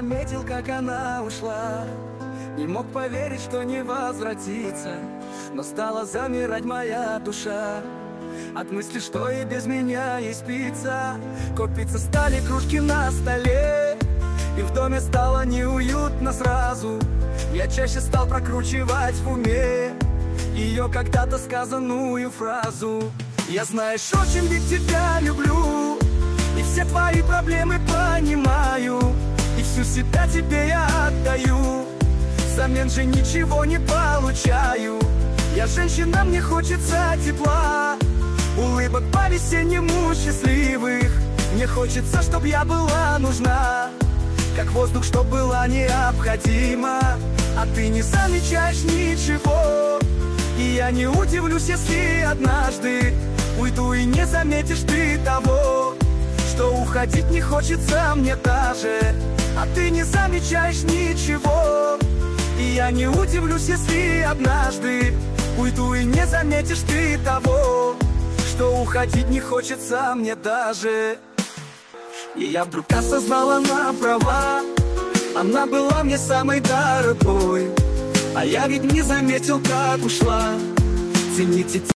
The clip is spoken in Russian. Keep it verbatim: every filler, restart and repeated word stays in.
заметил, как она ушла. Не мог поверить, что не возвратится, но стала замирать моя душа от мысли, что и без меня ей спится. Копиться стали кружки на столе, и в доме стало неуютно сразу. Я чаще стал прокручивать в уме ее когда-то сказанную фразу: я, знаешь, очень ведь тебя люблю, и все твои проблемы понимаю, и всю себя тебе я отдаю, взамен же ничего не получаю. Я женщина, мне хочется тепла, улыбок по-весеннему счастливых. Мне хочется, чтоб я была нужна, как воздух, чтоб была необходима. А ты не замечаешь ничего, и я не удивлюсь, если однажды уйду и не заметишь ты того, что уходить не хочется мне даже. А ты не замечаешь ничего, и я не удивлюсь, если однажды уйду и не заметишь ты того, что уходить не хочется мне даже. И я вдруг осознала на права, она была мне самой дорогой, а я ведь не заметил, как ушла. Цените